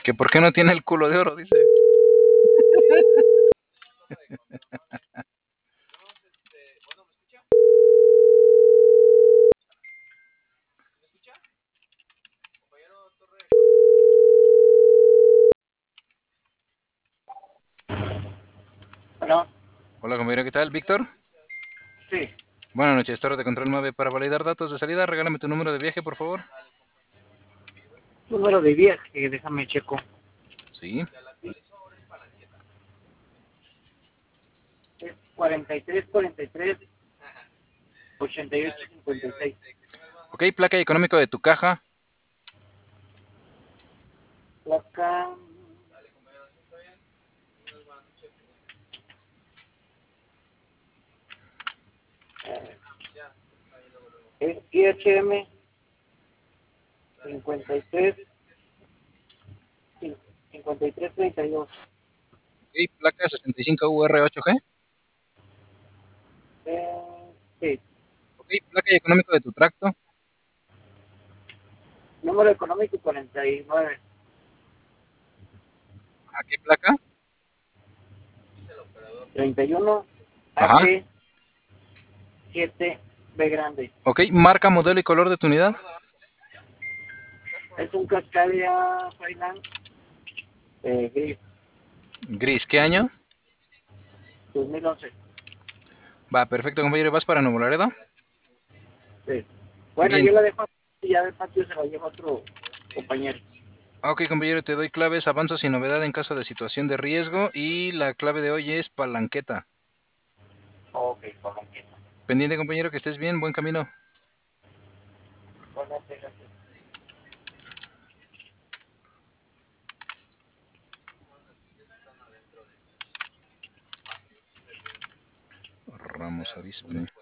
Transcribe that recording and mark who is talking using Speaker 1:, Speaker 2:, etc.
Speaker 1: Que por qué no tiene el culo de oro, dice.
Speaker 2: Bueno,
Speaker 1: Hola, compañero, ¿qué tal? ¿Víctor?
Speaker 2: sí,
Speaker 1: Buenas noches, Torre de Control 9. Para validar datos de salida, regálame tu número de viaje, por favor.
Speaker 2: número de viaje, déjame checo.
Speaker 1: Sí.
Speaker 2: Es 43 88 56.
Speaker 1: Ok, placa y económico de tu caja.
Speaker 2: Placa es IHM 53 53 32.
Speaker 1: Ok, placa 65UR8G.
Speaker 2: Sí,
Speaker 1: Ok, placa y económico de tu tracto.
Speaker 2: número económico 49
Speaker 1: ¿A qué placa?
Speaker 2: 31
Speaker 1: Ajá.
Speaker 2: H 7 B grande.
Speaker 1: Ok, marca, modelo y color de tu unidad.
Speaker 2: Es un Cascadia Highland gris
Speaker 1: Gris, ¿qué año?
Speaker 2: 2011.
Speaker 1: Va, perfecto, compañero. ¿Vas para Nuevo Laredo?
Speaker 2: Sí. Bueno,
Speaker 1: Bien.
Speaker 2: yo la dejo y ya del patio se la lleva otro compañero.
Speaker 1: Ok, compañero, te doy claves, avanzo sin novedad en caso de situación de riesgo y la clave de hoy es palanqueta.
Speaker 2: Ok, correcto.
Speaker 1: Pendiente, compañero, que estés bien, buen camino.
Speaker 2: Bueno, gracias.
Speaker 1: Ramos Arizpe.